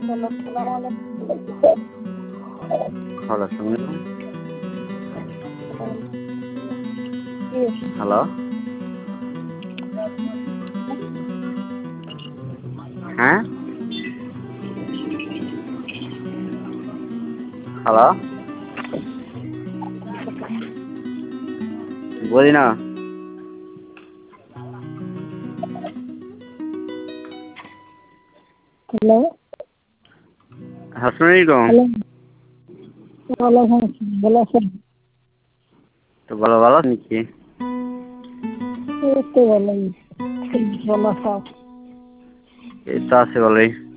Hello, আসসালামু আলাইকুম। Hello, শুনুন। জি, হ্যালো, হ্যাঁ, হ্যালো, বলি না। হ্যালো, হ্যাঁ, শুনি তো। হ্যালো, ওয়ালাইকুম আসসালাম। ভালো আছেন? তো ভালো ভালো নাকি? এই তো ভালোই। ভালো আছো? এই তো আছে ভালোই।